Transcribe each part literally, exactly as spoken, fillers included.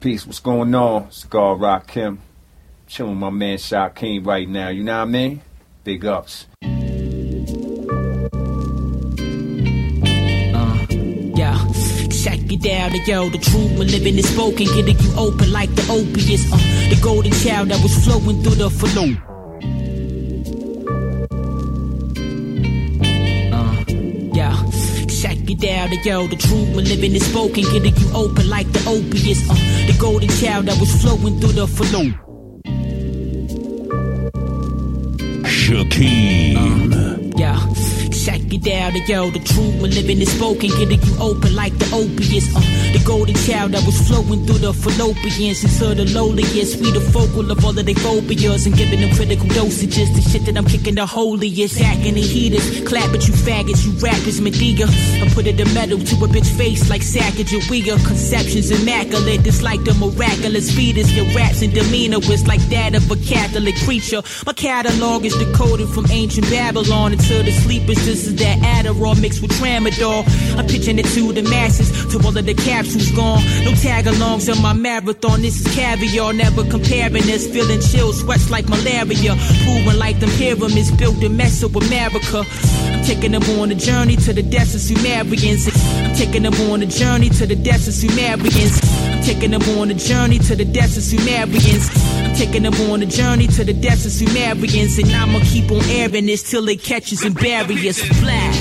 Peace, what's going on? Scar Rock Kim. Chilling with my man Shaquem right now, you know what I mean? Big ups. Uh, yeah. Check it out, yo, the truth when living is spoken, getting you open like the opiates. Uh, the golden child that was flowing through the flow. Down, yo, the truth when living is spoken, getting you open like the opiates. Uh, the golden child that was flowing through the flow. Shaquem. Uh, yeah. Check it out, yo, the truth when living is spoken, getting you open like the opiates. Uh, the golden child that was flowing through the fallopians into the lowliest. We the focal of all of their phobias and giving them critical dosages. The shit that I'm kicking the holiest, hacking the heaters. Clap at you faggots, you rappers, Medea. I put it in metal to a bitch face like Sacagawea. Conceptions immaculate, it's like the miraculous fetus. Your raps and demeanor is like that of a Catholic preacher. My catalog is decoded from ancient Babylon until the sleepers. This is that Adderall mixed with Tramadol. I'm pitching it to the masses, to all of the capsules gone. No tag-alongs on my marathon, this is caviar. Never comparing this, feeling chill, sweats like malaria. Proving like them pyramids built in Mesoamerica. I'm taking them on a journey to the depths of Sumerians. I'm taking them on a journey to the depths of Sumerians. I'm taking them on a journey to the depths of Sumerians. I'm taking them on a journey to the depths of Sumerians. And I'ma keep on airing this till it catches and barriers. Fly.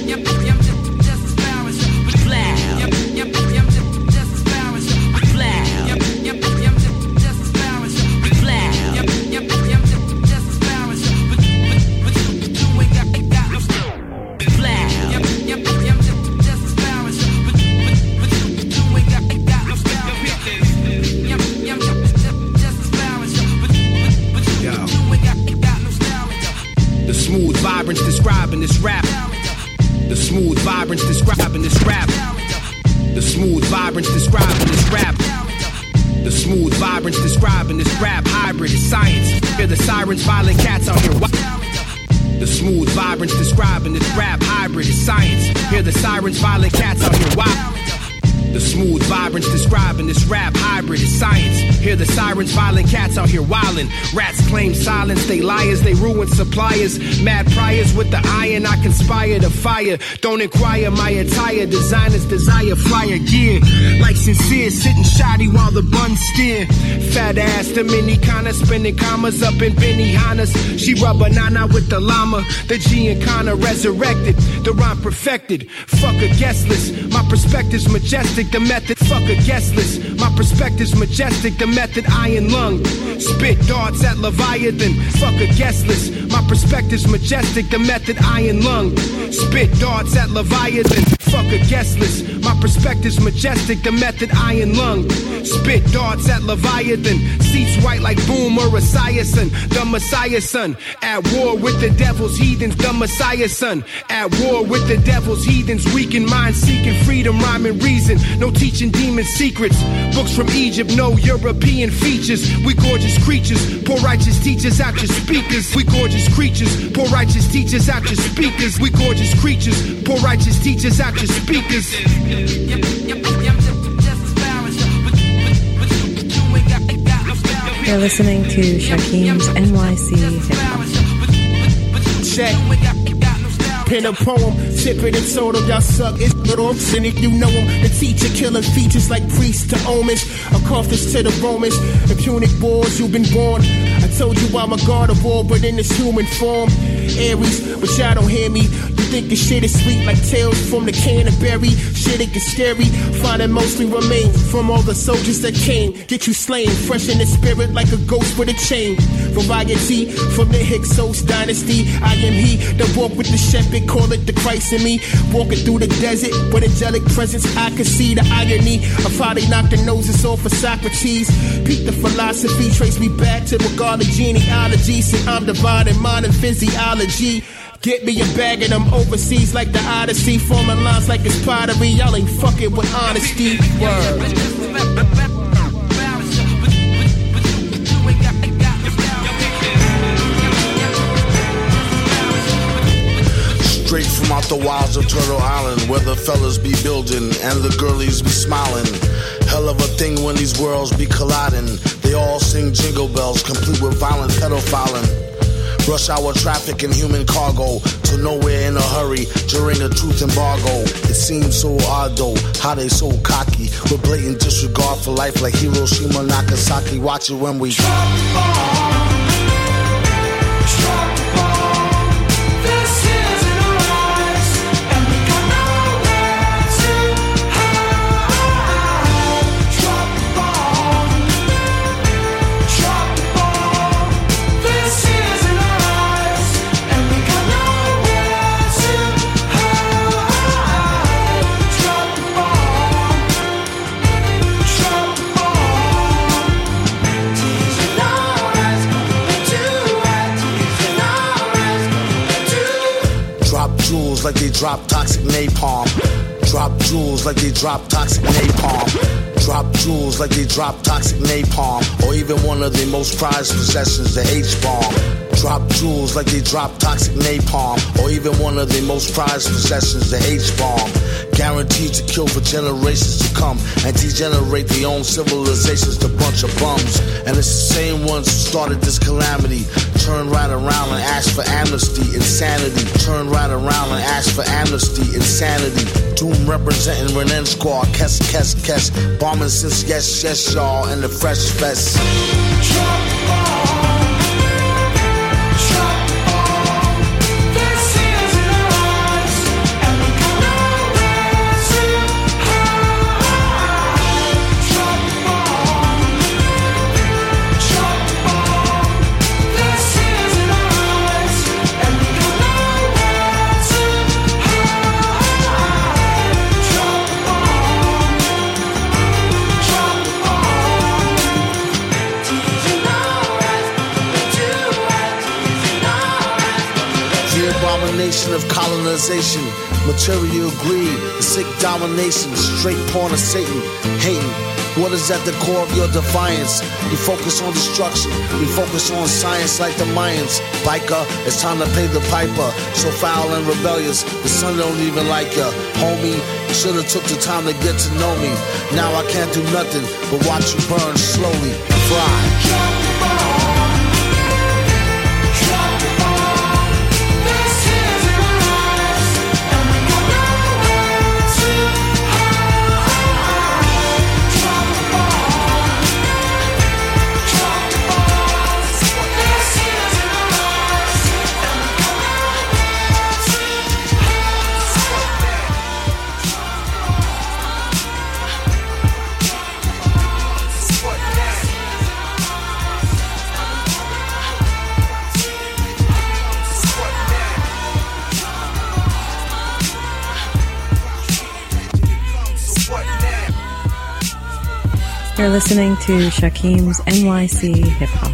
Describing this rap. The smooth vibrance describing this rap. The smooth vibrance describing this rap. The smooth vibrance describing this rap. Hybrid is science. Hear the sirens, violent cats out here. The smooth vibrance describing this rap. Hybrid is science. Hear the sirens, violent cats out here. Why? The smooth vibrance describing this rap. Hybrid is science. Hear the sirens, violent cats out here wildin'. Rats claim silence, they liars, they ruin suppliers. Mad priors with the iron, I conspire to fire. Don't inquire my attire, designers desire flyer gear. Like sincere, sitting shoddy while the buns steer. Fat ass, the mini kinda spinning commas up in Benihana's. She rub banana with the llama. The G and Kana resurrected, the rhyme perfected. Fuck a guest list, my perspective's majestic. The method, fuck a guest list. My perspective's majestic. The method, iron lung. Spit darts at Leviathan. Fuck a guest list. My perspective's majestic. The method, iron lung. Spit darts at Leviathan. Fuck a guest list. My perspective's majestic. The method, iron lung. Spit darts at Leviathan. Seats white like Boom or Esiason. The Messiah son. At war with the devil's heathens. The Messiah son. At war with the devil's heathens. Weak in mind, seeking freedom, rhyming reason. No teaching demon secrets. Books from Egypt, no European features. We gorgeous creatures. Poor righteous teachers out your speakers. We gorgeous creatures. Poor righteous teachers out your speakers. We gorgeous creatures. Poor righteous teachers out your speakers. You're listening to Shaquem's N Y C Hip Hop. Check. Pen a poem, tip it and sold them, y'all suck, it's little cynic, you know him. The teacher killing features like priests to omens, a Carthage to the Romans, the Punic wars, you've been born. I told you I'm a god of war, but in this human form. Aries, but y'all don't hear me. You think the shit is sweet like tales from the Canterbury. Shit, it gets scary. Finding mostly remain from all the soldiers that came. Get you slain, fresh in the spirit like a ghost with a chain. Variety from the Hyksos dynasty. I am he that walk with the shepherd, call it the Christ in me. Walking through the desert with angelic presence, I can see the irony of how they knocked the noses off of Socrates. Peep the philosophy, trace me back to the God of genealogy. See, I'm divine in modern physiology. Get me a bag of them overseas like the Odyssey. Forming lines like it's pottery. Y'all ain't fucking with honesty. Word. Straight from out the wilds of Turtle Island, where the fellas be building and the girlies be smiling. Hell of a thing when these worlds be colliding. They all sing jingle bells, complete with violent pedophiling. Rush hour traffic and human cargo, to nowhere in a hurry during a truth embargo. It seems so odd though, how they so cocky, with blatant disregard for life like Hiroshima, Nagasaki. Watch it when we drop the bomb. Drop the bomb. This isn't our lives, and we got nowhere to hide. Drop the bomb. Drop the bomb. This isn't our lives, and we got nowhere to hide. Drop the bomb. Drop the bomb. These are our eyes, gonna do right. These are our eyes, gonna do. Drop jewels like they drop toxic napalm. Drop jewels like they drop toxic napalm. Drop jewels like they drop toxic napalm. Or even one of their most prized possessions, the H-bomb. Drop jewels like they drop toxic napalm. Or even one of their most prized possessions, the H-bomb. Guaranteed to kill for generations to come and degenerate their own civilizations to bunch of bums. And it's the same ones who started this calamity. Turn right around and ask for amnesty, insanity. Turn right around and ask for amnesty, insanity. Doom representing Renan Squad, Kes, Kes, Kes. Bombing since yes, yes, y'all, and the Fresh Fest. Drop the bomb. Drop the bomb. This isn't our lives, and we got nowhere to hide. Drop the bomb. Drop the bomb. This isn't our lives, and we got nowhere to hide. Drop the bomb. Drop the bomb. These are our eyes, gonna do right. These are our eyes, gonna do. The abomination of colonization, material greed, the sick domination, straight porn of Satan, hating. What is at the core of your defiance? You focus on destruction, we focus on science like the Mayans. Biker, it's time to pay the piper. So foul and rebellious, the sun don't even like ya. Homie, you should've took the time to get to know me. Now I can't do nothing but watch you burn slowly, fry. Drop the bomb. Drop the bomb. This isn't our lives, and we got nowhere to hide. Drop the bomb. Drop the bomb. This isn't our lives, and we got nowhere to You're listening to Shakim's N Y C Hip Hop.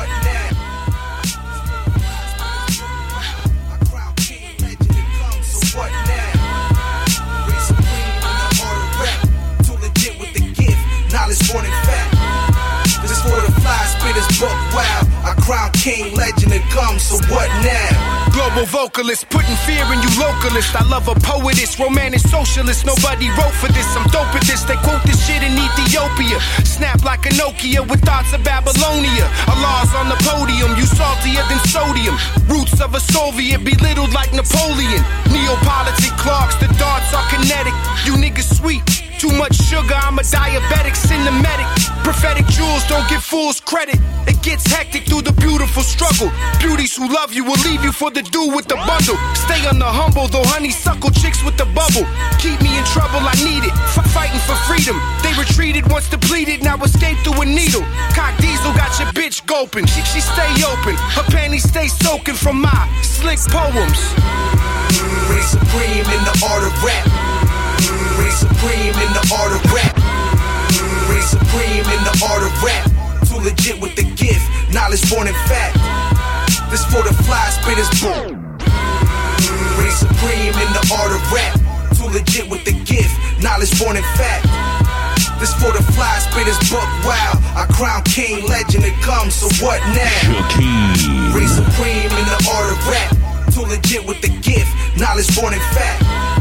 King, legend, it comes, so what now? Global vocalist, putting fear in you localist. I love a poetess, romantic socialist. Nobody wrote for this, I'm dope at this. They quote this shit in Ethiopia. Snap like a Nokia with thoughts of Babylonia. Allah's on the podium, you saltier than sodium. Roots of a Soviet, belittled like Napoleon. Neapolitan Clarks, the darts are kinetic. You niggas sweet. Too much sugar, I'm a diabetic, cinematic. Prophetic jewels don't give fools credit. It gets hectic through the beautiful struggle. Beauties who love you will leave you for the dude with the bundle. Stay on the humble, though honeysuckle chicks with the bubble. Keep me in trouble, I need it. F- fighting for freedom. They retreated once depleted, now escape through a needle. Cock Diesel got your bitch gulping. She, she stay open, her panties stay soaking from my slick poems. Reign supreme in the art of rap. Reign supreme in the art of rap. Reign supreme in the art of rap. Too legit with the gift, knowledge born in fact. This for the fly spitters, boom. Reign supreme in the art of rap. Too legit with the gift, knowledge born in fact. This for the fly spitters, buck wow. I crown king, legend, it comes, so what now? Shakim. Reign supreme in the art of rap. Too legit with the gift, knowledge born in fact.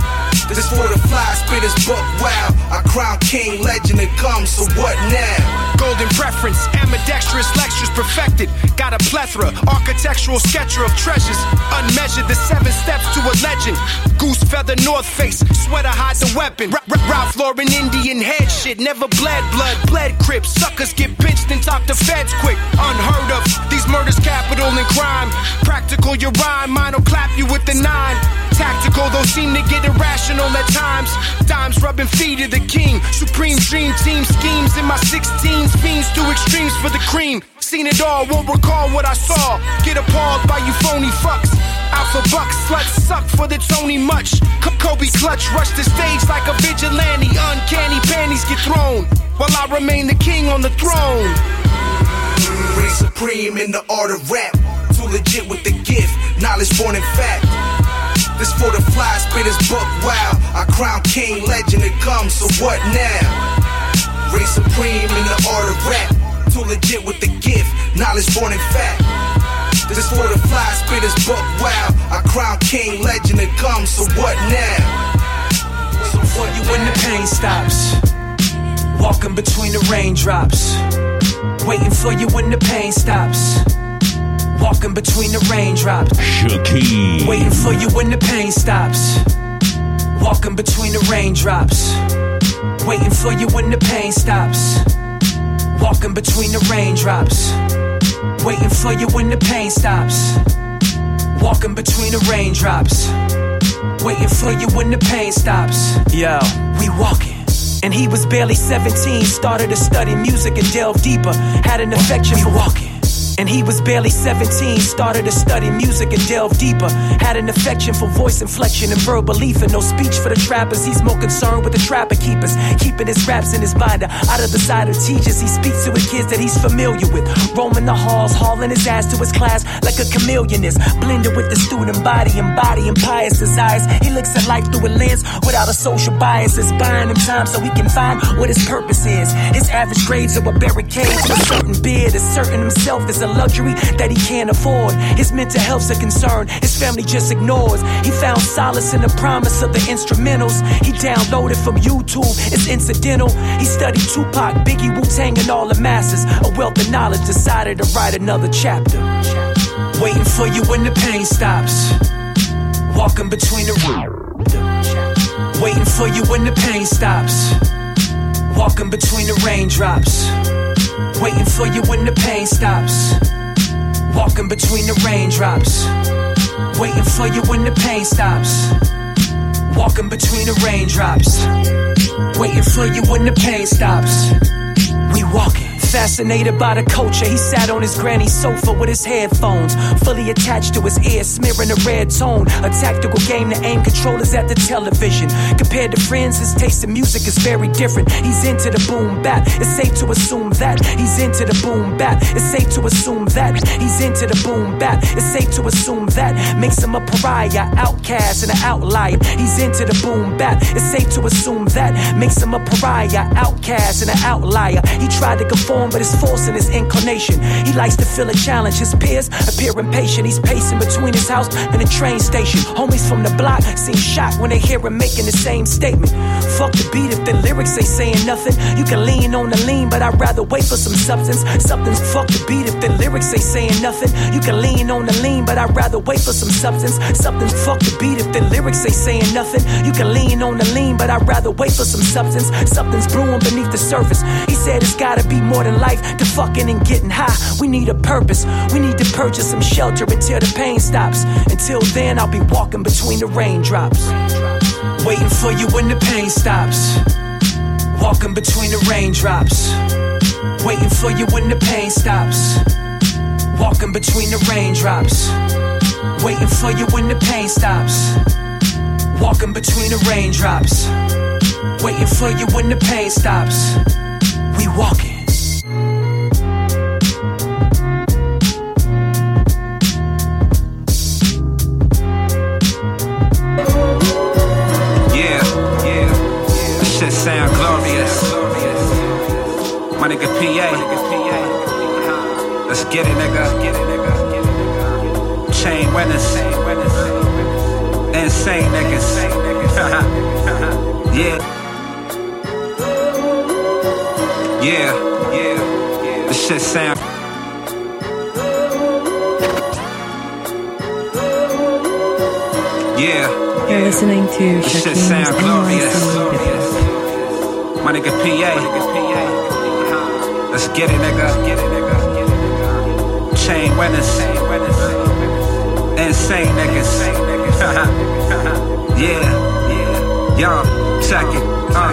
This for the fly spitters, buck wow. I crown king, legend it comes, so what now? Golden preference, ambidextrous lectures perfected. Got a plethora, architectural sketcher of treasures. Unmeasured, the seven steps to a legend. Goose feather, North Face, sweater hide the weapon. R- R- Ralph Lauren, Indian head shit. Never bled blood, bled crips. Suckers get pinched and talk to feds quick. Unheard of, these murders capital and crime. Practical, your rhyme, mine'll clap you with the nine. Tactical, though seem to get irrational at times. Dimes rubbing feet of the king. Supreme dream team schemes in my sixteens. Fiends do extremes for the cream. Seen it all, won't recall what I saw. Get appalled by you phony fucks. Alpha bucks, sluts suck for the Tony much. C- Kobe clutch, rush the stage like a vigilante. Uncanny panties get thrown while I remain the king on the throne. Reign supreme in the art of rap. Too legit with the gift, knowledge born in fact. This for the fly spitters, buck wow. I crown king, legend it comes, so what now? Reign supreme in the art of rap. Too legit with the gift, knowledge born in fact. This for the fly spitters, buck wow. I crown king, legend it comes, so what now? So what you when the pain stops? Walking between the raindrops. Waiting for you when the pain stops. Walking between the raindrops. Shakeem. Waiting for you when the pain stops. Walking between the raindrops. Waiting for you when the pain stops. Walking between the raindrops. Waiting for you when the pain stops. Walking between the raindrops. Waiting for you when the pain stops. Yo, we walking. And he was barely seventeen, started to study music and delve deeper. Had an affection for walking. And he was barely seventeen, started to study music and delve deeper. Had an affection for voice inflection and verbal belief. And no speech for the trappers, he's more concerned with the trapper keepers. Keeping his raps in his binder, out of the sight of teachers. He speaks to his kids that he's familiar with. Roaming the halls, hauling his ass to his class like a chameleon is. Blended with the student body, embodying pious desires. He looks at life through a lens without a social bias. It's buying him time so he can find what his purpose is. His average grades are a barricade to a certain beard. Asserting himself is a luxury that he can't afford. His mental health's a concern his family just ignores. He found solace in the promise of the instrumentals he downloaded from YouTube. It's incidental. He studied Tupac, Biggie, Wu-Tang, and all the masses. A wealth of knowledge, decided to write another chapter. Waiting for you when the pain stops. Walking between the roots. Waiting for you when the pain stops. Walking between the raindrops. Waiting for you when the pain stops. Walking between the raindrops. Waiting for you when the pain stops. Walking between the raindrops. Waiting for you when the pain stops. We walking. Fascinated by the culture, he sat on his granny's sofa with his headphones fully attached to his ear, smearing a red tone. A tactical game to aim controllers at the television. Compared to friends, his taste in music is very different. He's into the boom bap. It's safe to assume that he's into the boom bap. It's safe to assume that he's into the boom bap. It's safe to assume that makes him a pariah, outcast, and an outlier. He's into the boom bap. It's safe to assume that makes him a pariah, outcast, and an outlier. He tried to conform, but it's forcing his inclination. He likes to feel a challenge. His peers appear impatient. He's pacing between his house and the train station. Homies from the block seem shocked when they hear him making the same statement. Fuck the beat if the lyrics ain't saying nothing. You can lean on the lean, but I'd rather wait for some substance. Something's fuck the beat if the lyrics ain't saying nothing. You can lean on the lean, but I'd rather wait for some substance. Something's fuck the beat if the lyrics ain't saying nothing. You can lean on the lean, but I'd rather wait for some substance. Something's brewing beneath the surface. He said it's gotta be more than life to fucking and getting high. We need a purpose. We need to purchase some shelter until the pain stops. Until then, I'll be walking between the raindrops. Waiting for you when the pain stops. Walking between the raindrops. Waiting for you when the pain stops. Walking between the raindrops. Waiting for you when the pain stops. Walking between the raindrops. Waiting for you when the pain stops. We walking. Sound glorious. My nigga P A. Let's get it, nigga. Chain winners. Insane niggas. Yeah. Yeah. Yeah. This shit sound. Yeah. You're listening to This shit Shakim's sound N Y glorious. C Hip Hop. My nigga P A. Let's get it, nigga. Chain winners. Insane niggas. Yeah. Yo, check it. Uh.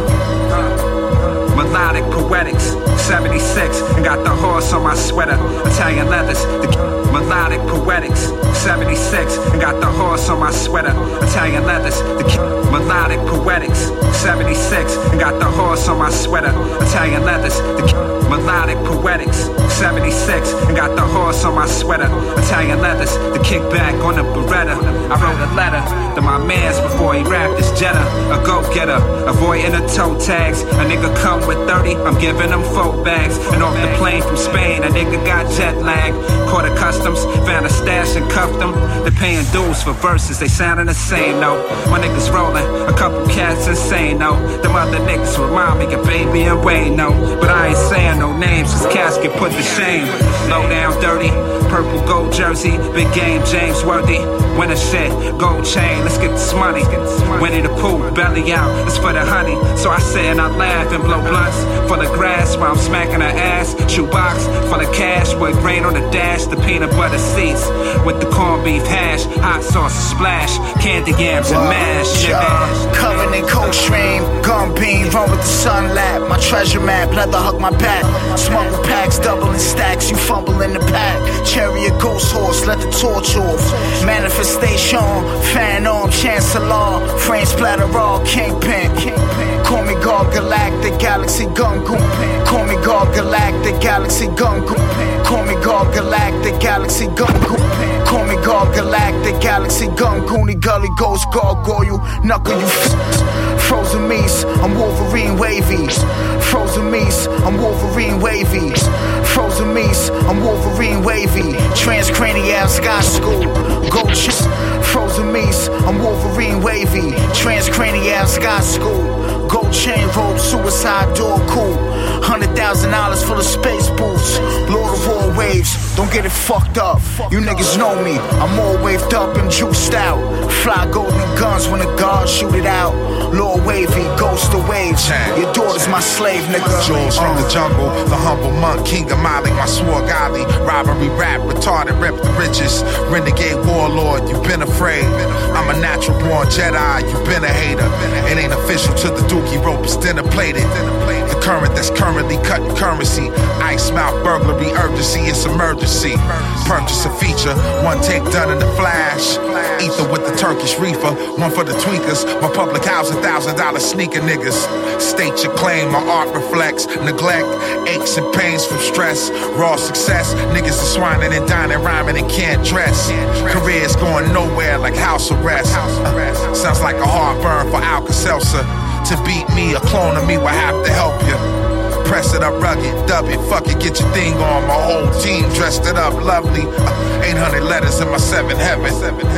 Melodic poetics. seventy-six. And got the horse on my sweater. Italian leathers. The melodic poetics. seventy-six. And got the horse on my sweater. Italian leathers. The melodic poetics. seventy-six. And got the horse on my sweater. Italian leathers. The melodic poetics. seventy-six. And got the horse on my sweater. Italian leathers. The kickback on the Beretta. I wrote a letter to my mans before he rapped his Jetta. A go-getter. Avoiding the toe tags. A nigga come with thirty. I'm giving him four bags. And off the plane from Spain, a nigga got jet lag. Caught a customs. Found a stash and cuffed them. They're paying dues for verses. They sounding the same, no. My niggas rolling. A couple cats insane, no. Them other niggas remind me of Baby and Wayne, no. But I ain't saying no names, cause cats get put to shame. Low down dirty, purple gold jersey, big game James Worthy. Winner shit, gold chain, let's get this money. Winnie the Pooh, belly out, it's for the honey. So I sit and I laugh and blow blunts for the grass while I'm smacking her ass. Shoebox full of cash with grain on the dash, the peanut butter seats with the corned beef hash, hot sauce splash, candy yams and mash. Yeah. Covered in Coldstream, gun beam, run with the sun lap. My treasure map, leather hug my back. Smuggle packs, double in stacks, you fumble in the pack. Chariot, ghost horse, let the torch off. Manifestation, fan arm, chancellor. Frame splatter raw, kingpin. Call me God Galactic, galaxy gun goon. Call me God Galactic, galaxy gun goon. Call me God Galactic, galaxy gun goon. Call me God Galactic, galaxy gun goony gully ghost gargoyle, knuckle you f- Frozen meats, I'm Wolverine wavy. Frozen meats, I'm Wolverine wavy. Frozen meats, I'm Wolverine wavy. Transcranial sky school, gold chip. Frozen meats, I'm Wolverine wavy. Transcranial sky school, gold chain rope, suicide door cool. Hundred thousand dollars full of space boots. Lord of all waves, don't get it fucked up. You niggas know me, I'm all waved up and juiced out. Fly golden guns when the guards shoot it out. Lord wavy, ghost of waves. Your daughter's my slave, nigga. Jules from the jungle, the humble monk, king of Mali, my swore golly. Robbery rap, retarded, rep the riches. Renegade warlord, you been afraid. I'm a natural born Jedi, you been a hater. It ain't official till the dookie rope is dinner plated. The current that's currently cutting currency. Ice mouth burglary, urgency, it's emergency. Purchase a feature, one take done in the flash. Ether with the Turkish reefer, one for the tweakers. My public house, a thousand dollar sneaker niggas. State your claim, my art reflects neglect, aches and pains from stress. Raw success, niggas are swining and dining, rhyming and can't dress. Careers going nowhere like house arrest. Uh, sounds like a heartburn for Alka-Seltzer. To beat me, a clone of me will have to help you. Press it up rugged, dub it, fuck it, get your thing on. My whole team dressed it up lovely. Uh, eight hundred letters in my seven heaven.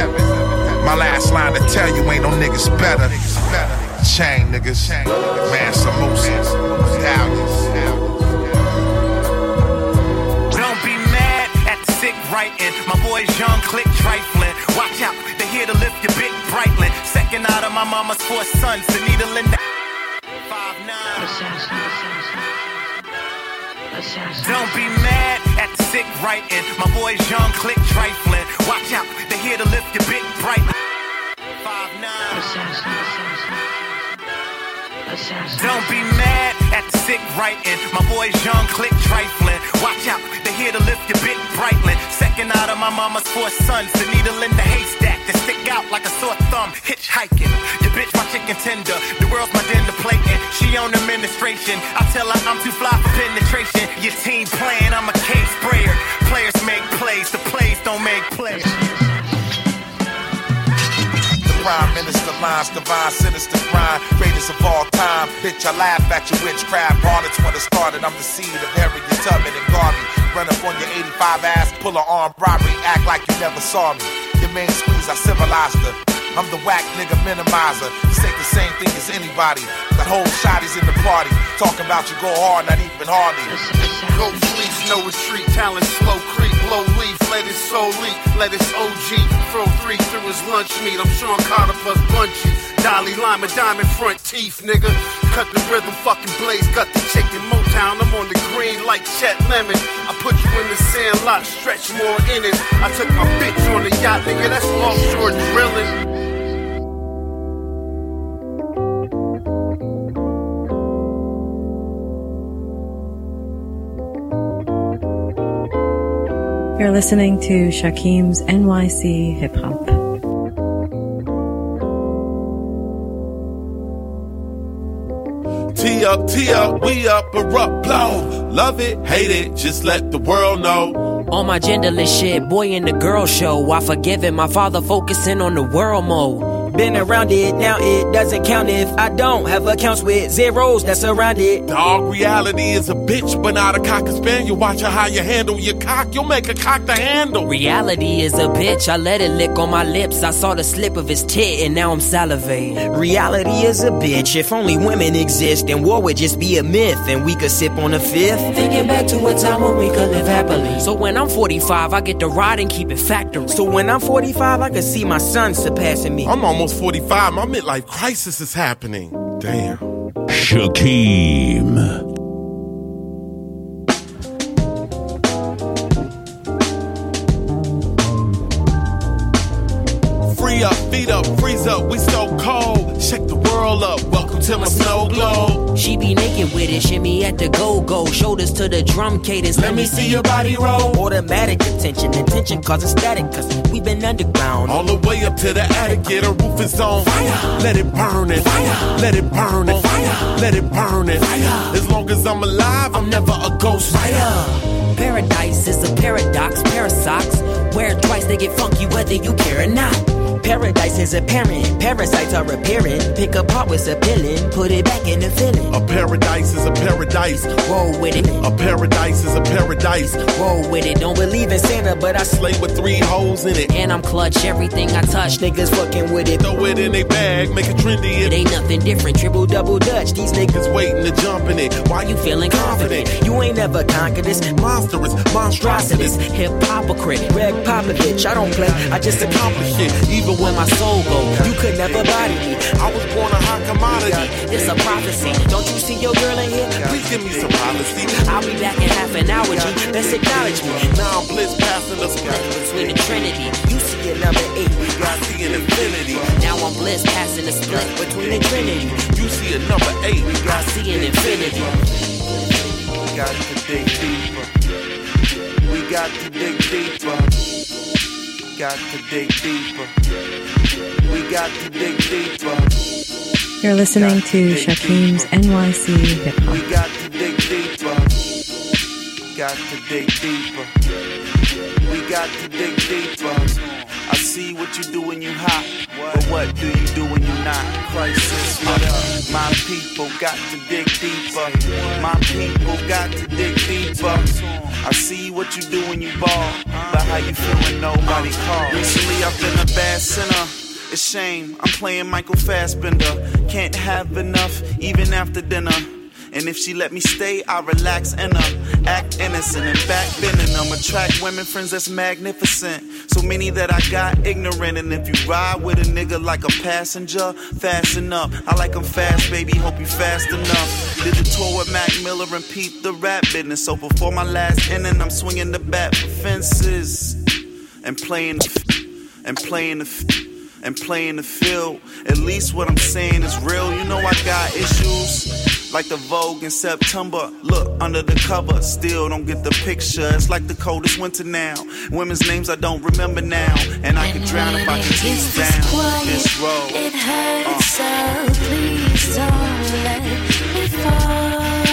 My last line to tell you ain't no niggas better. Chain niggas, man, some moose. Don't be mad at the sick writing. My boys young, click trifling. Watch out, they here to lift your big Breitling. Second out of my mama's four sons, the needle in the five nine. Don't be mad at the sick writing. My boys young, click trifling. Watch out, they here to lift your big Breitling. Five nine. Don't be mad at the sick writing. My boys young, click trifling. Watch out, they here to lift your big Breitling. Second out of my mama's four sons, the needle in the haystack that stick out like a sore thumb. Hitchhiking, your bitch my chicken tender. The world's my dinner plating. She on administration. I tell her I'm too fly for penetration. Your team playing, I'm a case sprayer. Players make plays, the plays don't make plays. Prime Minister lines, divine, sinister grind, greatest of all time. Bitch, I laugh at your witchcraft. Harlots when it started, I'm the seed of Harriet Tubman and Garvey. Run up on your eighty-five ass, pull an armed robbery, act like you never saw me. Your main squeeze, I civilized her. I'm the whack nigga minimizer. This ain't the same thing as anybody. The whole shotties in the party. Talking about you go hard, not even hardly. Go fleece, no retreat, talent slow creep, blow leaf, let his soul leak, let his O G throw three through his lunch meat. I'm Sean Carter plus Bunchy, Dolly Lima, diamond front teeth, nigga. Cut the rhythm, fucking blaze, cut the chicken, Motown. I'm on the green like Chet Lemon. I put you in the sand lot, stretch more in it. I took my bitch on the yacht, nigga. That's offshore drilling. You're listening to Shakim's N Y C Hip Hop. T up, T up, we up, erupt, blow. Love it, hate it, just let the world know. On my genderless shit, boy in the girl show. I forgive it, my father focusing on the world mode. Been around it, now it doesn't count if I don't have accounts with zeros that's around it. Dog, reality is a bitch, but not a cocker spaniel. Watch how you handle your cock, you'll make a cock to handle. Reality is a bitch, I let it lick on my lips. I saw the slip of his tit and now I'm salivating. Reality is a bitch, if only women exist, then war would just be a myth and we could sip on a fifth. Thinking back to a time when we could live happily. So when I'm forty-five, I get to ride and keep it factory. So when I'm forty-five, I can see my son surpassing me. I'm almost forty-five, my midlife crisis is happening. Damn. Shakim. Free up, feet up, freeze up, we so cold. Shake the world up, welcome to my snow globe. She be naked with it, shimmy at the go-go. Shoulders to the drum cadence, let me see your body roll. Automatic attention, attention causing static, cause we been underground. All the way up to the attic, yeah, the roof is on fire. Let it burn it, fire. Let it burn it, fire. Let it burn it, fire. As long as I'm alive, I'm never a ghost fighter. Paradise is a paradox, parasocks. Wear it twice, they get funky whether you care or not. Paradise is apparent, parasites are apparent. Pick apart what's appealing, put it back in the feeling. A paradise is a paradise, roll with it. A paradise is a paradise, roll with it. Don't believe in Santa, but I slay with three holes in it. And I'm clutch, everything I touch, niggas fucking with it. Throw it in a bag, make it trendy. It ain't nothing different, triple double dutch. These niggas waiting to jump in it. Why you feeling confident? You ain't never conquered this. Monstrous, monstrosities. Hip hypocrite, Greg Popovich. I don't play, I just accomplish it. Even when my soul go, you could never body me. I was born a hot commodity. It's a prophecy. Don't you see your girl in here? Please give me some policy. I'll be back in half an hour, G. Let's acknowledge me. Now I'm bliss passing the split between the Trinity. You see a number eight, we got see an infinity. Now I'm bliss passing the split between the Trinity. You see a number eight, we got see an infinity. We got to dig deeper. We got to dig deeper. Got to dig deeper. We got to dig deeper. You're listening to Shakim's N Y C Hip Hop. We got to dig deeper. Got to dig deeper. We got to dig deeper. I see what you do when you hot, but what do you do when you not? Crisis, what up? My people got to dig deeper. My people got to dig deeper. I see what you do when you ball, but how you feel when nobody calls? Recently I've been a bad sinner. It's shame, I'm playing Michael Fassbender. Can't have enough, even after dinner. And if she let me stay, I relax in her. Act innocent and backbending them. Attract women friends that's magnificent. So many that I got ignorant. And if you ride with a nigga like a passenger, fasten up. I like them fast, baby, hope you fast enough. Did the tour with Mac Miller and peep the rap business. So before my last inning, I'm swinging the bat for fences. And playing the, and playing the, and playing the field. At least what I'm saying is real. You know I got issues. Like the Vogue in September, look under the cover, still don't get the picture. It's like the coldest winter now. Women's names I don't remember now, and I could drown if I continue down quiet, this road. It hurts, uh. so please don't let me fall.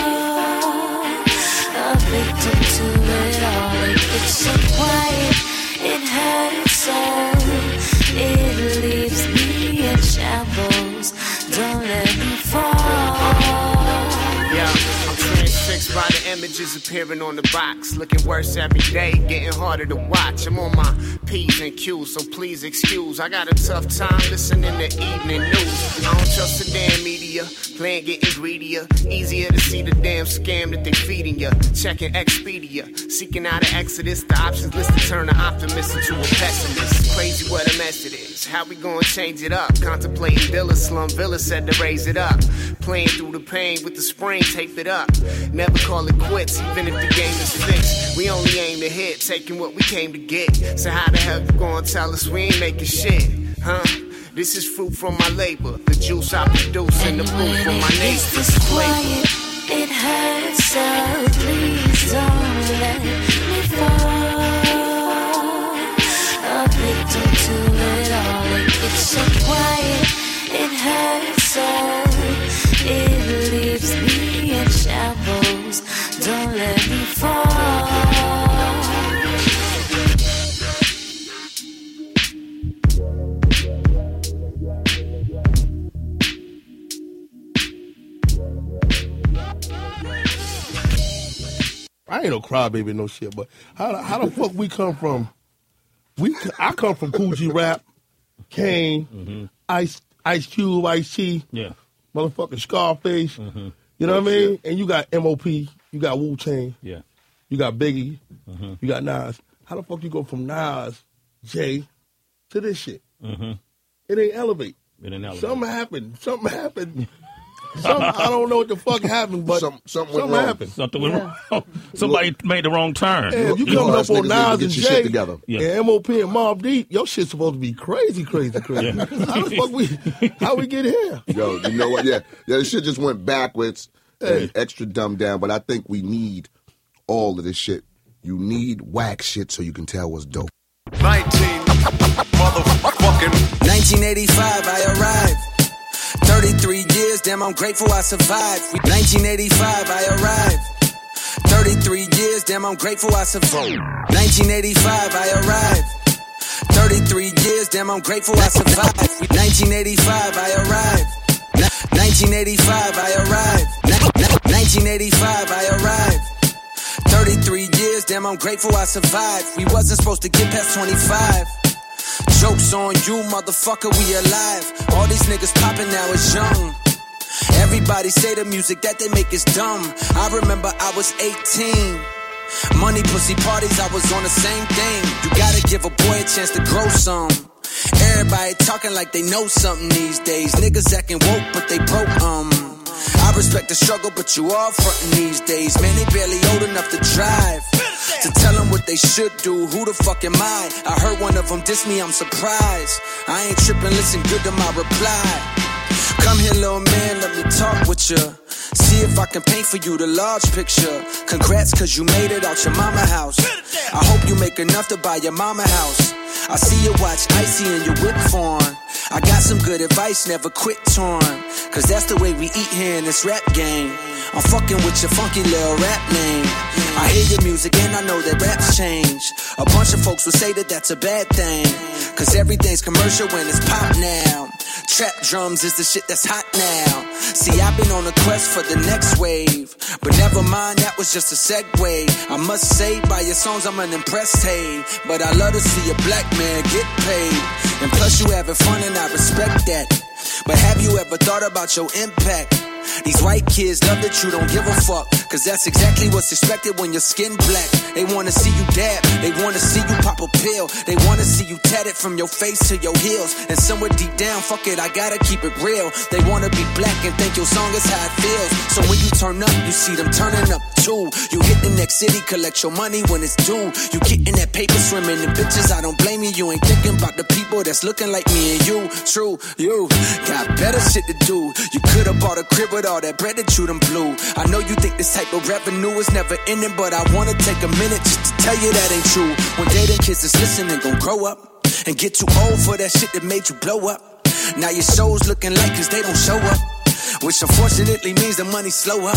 A victim to it all. It gets so quiet. It hurts, so it leaves me in shambles. Don't let me fall. Yeah, I'm transfixed by the image images appearing on the box. Looking worse every day, getting harder to watch. I'm on my P's and Q's, so please excuse. I got a tough time listening to evening news. I don't trust the damn media, playing getting greedier. Easier to see the damn scam that they feeding ya. Checking Expedia, seeking out an exodus. The options list to turn an optimist into a pessimist. Crazy what a mess it is. How we gonna change it up? Contemplating Villa, Slum Villa said to raise it up. Playing through the pain with the spring, tape it up. Never call it quits, even if the game is fixed. We only aim to hit, taking what we came to get. So how the hell you gonna tell us we ain't making shit, huh? This is fruit from my labor, the juice I produce in the booth from my neighbors. Quiet, it hurts, so please don't let me fall. A victim to it all, it gets so quiet, it hurts, so it leaves me in shambles. Don't let me fall. I ain't no crybaby, no shit. But how the- how the fuck we come from? We I come from Cool G Rap, Kane, Mm-hmm. Ice Ice Cube, Ice T, Yeah. motherfucking Scarface. Mm-hmm. You know what I mean? And you got M O P, you got Wu Tang, Yeah. you got Biggie, Mm-hmm. you got Nas. How the fuck you go from Nas, Jay, to this shit? Mm-hmm. It ain't elevate. It ain't elevate. Something happened. Something happened. Something, I don't know what the fuck happened, but Some- something something, went wrong. happened. Something went wrong. Somebody made the wrong turn. Hey, if you You know coming how up us on niggas need to Nas get and your shit Jay together. Yeah. and M O P and Mobb Deep, your shit's supposed to be crazy, crazy, crazy. Yeah. How the fuck we? How we get here? Yo, you know what? Yeah, yeah, this shit just went backwards and extra dumbed down. But I think we need all of this shit. You need whack shit so you can tell what's dope. nineteen motherfucking nineteen eighty-five, I arrived. thirty-three years, damn, I'm grateful I survived. nineteen eighty-five, I arrived. thirty-three years, damn, I'm grateful I survived. nineteen eighty-five, I arrived. thirty-three years, damn, I'm grateful I survived. nineteen eighty-five, I arrived. nineteen eighty-five, I arrived. nineteen eighty-five, I arrived. thirty-three years, damn, I'm grateful I survived. We wasn't supposed to get past twenty-five. Joke's on you, motherfucker, we alive. All these niggas poppin' now is young. Everybody say the music that they make is dumb. I remember I was eighteen. Money, pussy parties, I was on the same thing. You gotta give a boy a chance to grow some. Everybody talking like they know something these days. Niggas acting woke, but they broke, um. I respect the struggle, but you all frontin' these days. Man, they barely old enough to drive. To tell them what they should do, who the fuck am I? I heard one of them diss me, I'm surprised. I ain't trippin', listen good to my reply. Come here, little man, let me talk with ya. See if I can paint for you the large picture. Congrats, cause you made it out your mama house. I hope you make enough to buy your mama house. I see you watch Icy and your whip form. I got some good advice, never quit torn. Cause that's the way we eat here in this rap game. I'm fucking with your funky little rap name. I hear your music and I know that raps change. A bunch of folks will say that that's a bad thing. Cause everything's commercial when it's pop now. Trap drums is the shit that's hot now. See, I've been on a quest for the next wave. But never mind, that was just a segue. I must say, by your songs I'm unimpressed, hey. But I love to see a black man get paid. And plus you having fun and I respect that. But have you ever thought about your impact? These white kids love that you don't give a fuck. Cause that's exactly what's expected when your skin black. They wanna see you dab, they wanna see you pop a pill. They wanna see you tatted from your face to your heels. And somewhere deep down, fuck it, I gotta keep it real. They wanna be black and think your song is how it feels. So when you turn up, you see them turning up too. You hit the next city, collect your money when it's due. You getting that paper, swimming in bitches, I don't blame you. You ain't thinking about the people that's looking like me and you. True, you got better shit to do. You could've bought a crib with all that bread that you done blew. I know you think this type of revenue is never ending, but I wanna take a minute just to tell you that ain't true. One day them kids that's listening gon' grow up and get too old for that shit that made you blow up. Now your show's looking like cause they don't show up, which unfortunately means the money slow up.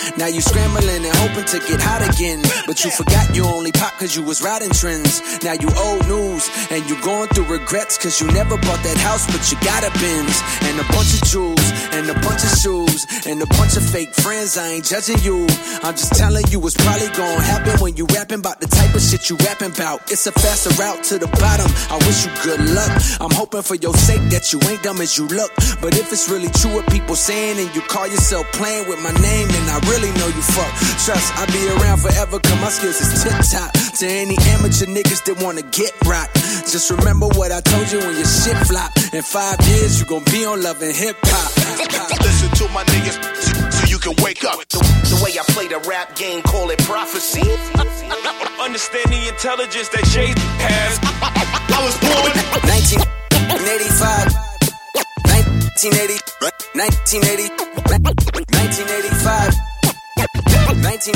Now you scrambling and hoping to get hot again. But you forgot you only pop cause you was riding trends. Now you old news and you going through regrets cause you never bought that house but you got a Benz. And a bunch of jewels and a bunch of shoes and a bunch of fake friends. I ain't judging you, I'm just telling you it's probably gonna happen when you rapping about the type of shit you rapping about. It's a faster route to the bottom, I wish you good luck. I'm hoping for your sake that you ain't dumb as you look. But if it's really true what people saying and you call yourself playing with my name, then I really know you fuck. Trust, I'll be around forever cause my skills is tip top. To any amateur niggas that wanna get rocked, just remember what I told you when your shit flop. In five years you gon' be on Love and Hip Hop. Listen to my niggas so you can wake up. The, the way I play the rap game, call it prophecy. Understand the intelligence that Jay has. I was born nineteen eighty-five nineteen eighty nineteen eighty nineteen eighty-five nineteen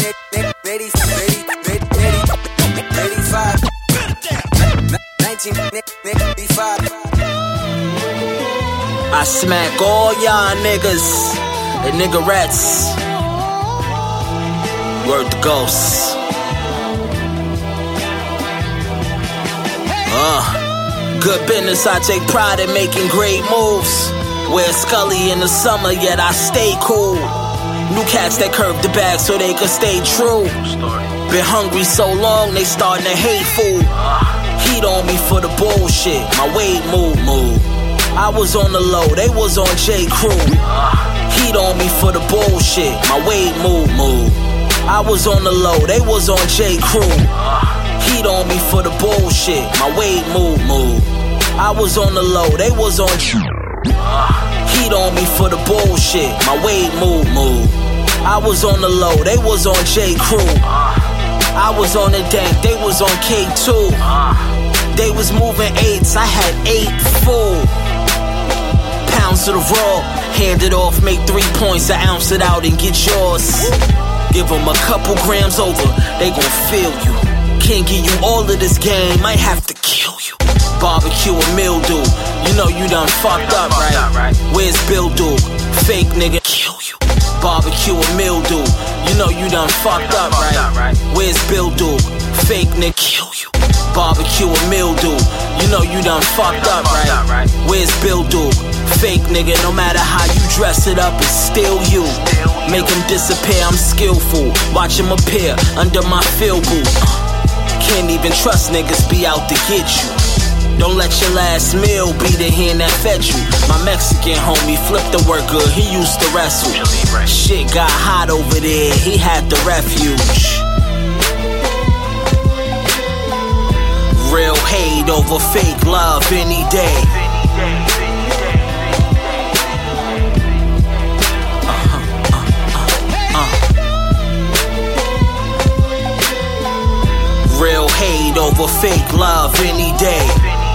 eighty-five nineteen eighty-five I smack all y'all niggas and niggerettes. Word to ghosts. Uh, good business, I take pride in making great moves. Wear Scully in the summer, yet I stay cool. New cats that curve the bag so they can stay true. Been hungry so long, they starting to hate food. Heat on me for the bullshit, my weight move, move. I was on the low, they was on J. Crew. Heat on me for the bullshit, my weight move, move. I was on the low, they was on J. Crew. Heat on me for the bullshit, my weight move, move. I was on the low, they was on Heat on me for the bullshit, my weight move, move. I was on the low, they was on J. Crew. I was on the dank, they was on K two. They was moving eights, I had eight full pounds of the raw. Hand it off, make three points, an ounce it out and get yours. Give them a couple grams over, they gon' feel you. Can't give you all of this game, might have to kill you. Barbecue and mildew, you know you done fucked up, right? Where's Bill Duke? Fake nigga, kill you. Barbecue and mildew, you know you done fucked up, right? Where's Bill Duke? Fake nigga, kill you. Barbecue and mildew, you know you done fucked up, right? Where's Bill Duke? Fake nigga, no matter how you dress it up, it's still you. Make him disappear, I'm skillful. Watch him appear under my field boot. Can't even trust niggas be out to get you. Don't let your last meal be the hand that fed you. My Mexican homie flipped the work good, he used to wrestle. Shit got hot over there, he had the refuge. Real hate over fake love any day. Uh-huh, uh, uh, uh. Real hate over fake love any day.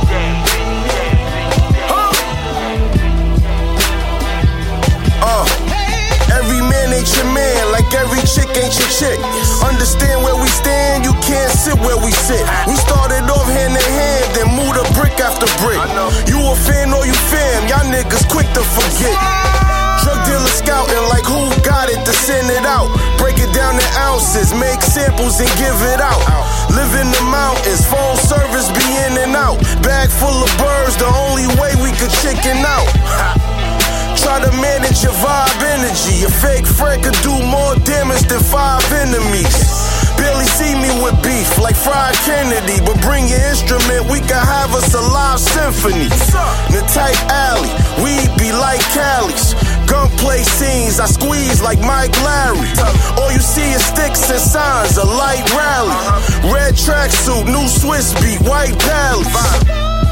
Uh, every man ain't your man, like every chick ain't your chick. Understand where we stand, you can't sit where we sit. We started off hand in hand, then moved a brick after brick. You a fan or you fam, y'all niggas quick to forget. Drug dealer scouting like who got it to send it out. Break it down in ounces, make samples and give it out. Live in the mountains, phone service be in and out. Bag full of birds, the only way we could chicken out. Try to manage your vibe energy. A fake friend could do more damage than five enemies. Barely see me with beef like Fried Kennedy, but bring your instrument, we can have us a live symphony. In the tight alley, we be like Cali's. Gunplay scenes, I squeeze like Mike Larry. All you see is sticks and signs, a light rally. Red tracksuit, new Swiss beat, white palace.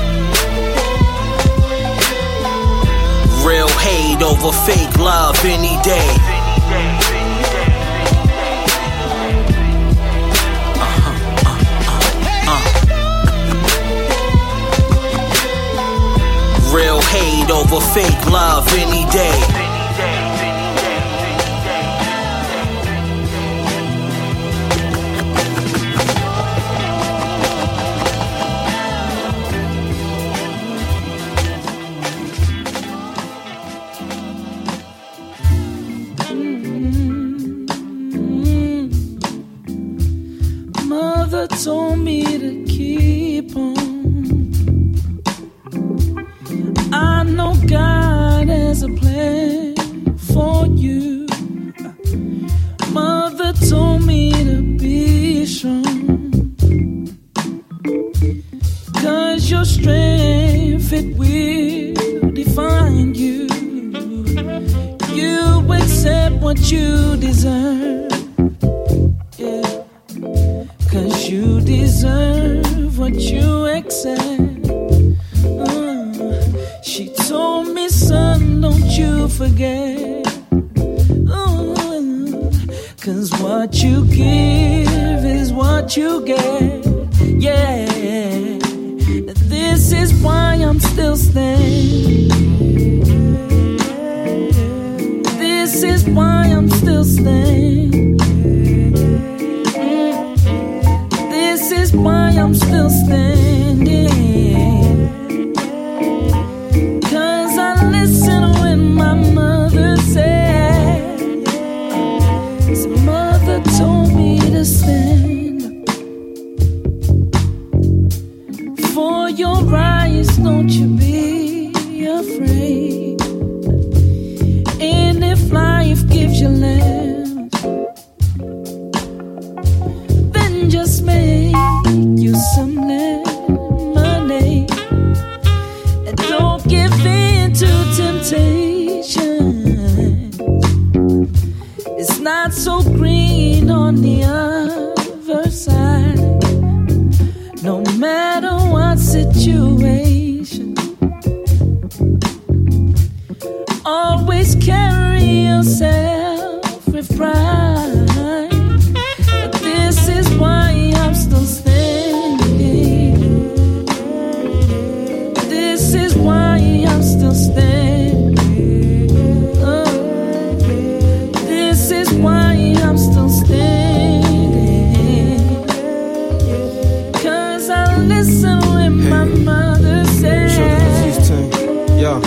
Real hate over fake love any day. Uh-huh, uh, uh, uh. Real hate over fake love any day. Mother told me to keep on. I know God has a plan for you. Mother told me to be strong, 'cause your strength, it will define you. You accept what you deserve, yeah, 'cause you deserve what you accept. Uh, she told me, son, don't you forget, uh, 'cause what you give is what you get, yeah. This is why I'm still standing. This is why I'm still standing. This is why I'm still standing. 'Cause I listen when my mother said, so mother told me to stand for your rights. Don't you be afraid. And if life gives you land, then just make you some money. And don't give in to temptation. It's not so green on the other side. No matter what situation, always carry yourself with pride. But this is why I'm still standing. This is why I'm still standing. Oh, this is why I'm still standing. 'Cause I listen when my mother said, yeah.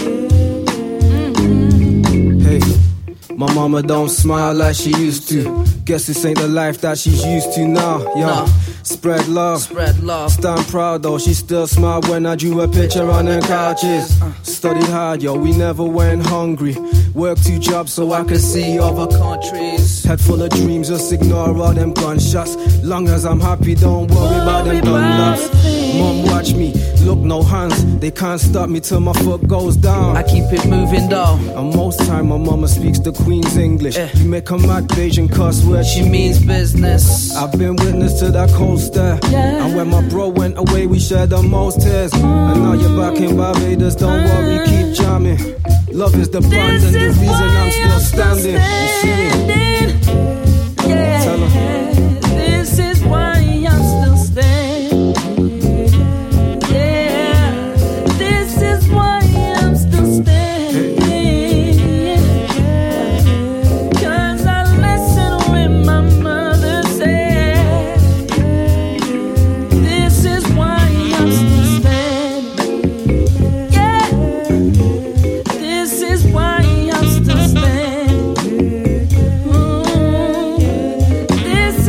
My mama don't smile like she used to. Guess this ain't the life that she's used to now. Yo, No. spread love. Spread love. Stand proud though, she still smiled when I drew a picture on her couches. Studied hard, yo, we never went hungry. Worked two jobs so I could see other countries. Head full of dreams, just ignore all them gunshots. Long as I'm happy, don't worry about them gun Mom, watch me, look, no hands. They can't stop me till my foot goes down. I keep it moving though. And most time my mama speaks the Queen's English. You make a mad Bayesian cuss word, she means business. I've been witness to that cold stare. Yeah. And when my bro went away, we shared the most tears. And now you're back in Barbados, don't worry, keep jamming. Love is the bond and the reason I'm still standing. You see me? Yeah. Tell her. This is why I'm still standing. Yeah. This is why I'm still standing. 'Cause I listen when my mother said, this is why I'm still standing. Yeah. This is why I'm still standing. Mm. This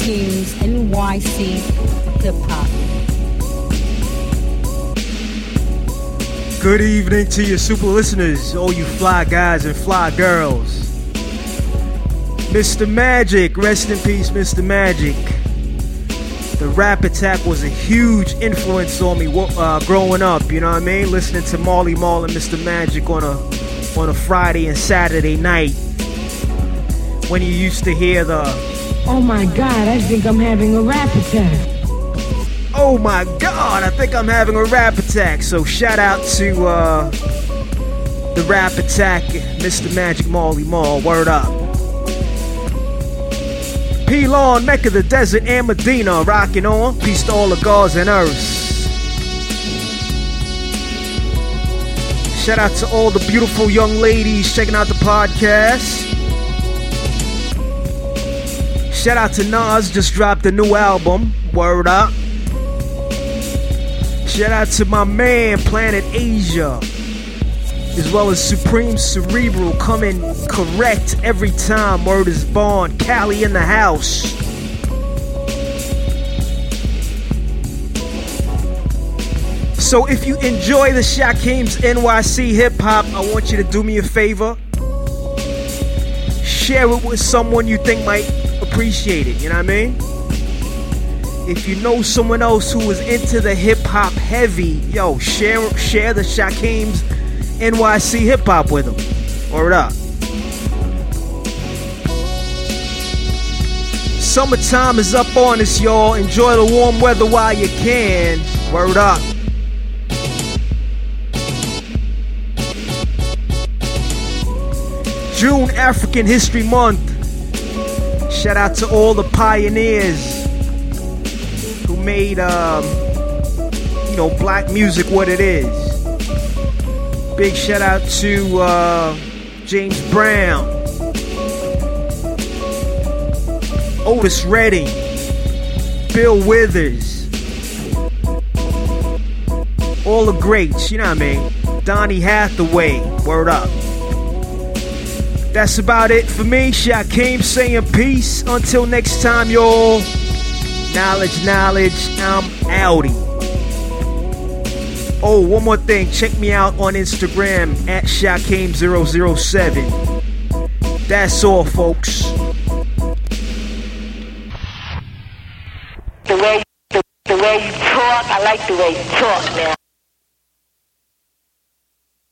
Shaquem's N Y C Hip Hop. Good evening to your super listeners, all you fly guys and fly girls. Mister Magic, rest in peace, Mister Magic. The Rap Attack was a huge influence on me uh, growing up, you know what I mean? Listening to Marley Marl and Mister Magic on a on a Friday and Saturday night. When you used to hear the, oh my God, I think I'm having a rap attack. oh my God, I think I'm having a rap attack. So shout out to uh, the Rap Attack, Mister Magic, Marley Marl, word up. P-Lawn, Mecca, the Desert, and Medina, rocking on. Peace to all the gods and earths. Shout out to all the beautiful young ladies checking out the podcast. Shout out to Nas, just dropped a new album, word up. Shout out to my man, Planet Asia, as well as Supreme Cerebral, coming correct every time, word is born. Cali in the house. So if you enjoy the Shaquem's N Y C Hip Hop, I want you to do me a favor. Share it with someone you think might appreciate it, you know what I mean? If you know someone else who is into the hip hop heavy, yo, share share the Shaquem's N Y C Hip Hop with them. Word up. Summertime is up on us, y'all. Enjoy the warm weather while you can. Word up. June, African History Month. Shout out to all the pioneers who made, um, you know, black music what it is. Big shout out to uh, James Brown, Otis Redding, Bill Withers, all the greats, you know what I mean? Donny Hathaway, word up. That's about it for me. Shaquem saying peace. Until next time, y'all. Knowledge, knowledge. I'm outie. Oh, one more thing. Check me out on Instagram at Shaquem zero zero seven. That's all, folks. The way, the, the way you talk, I like the way you talk, man.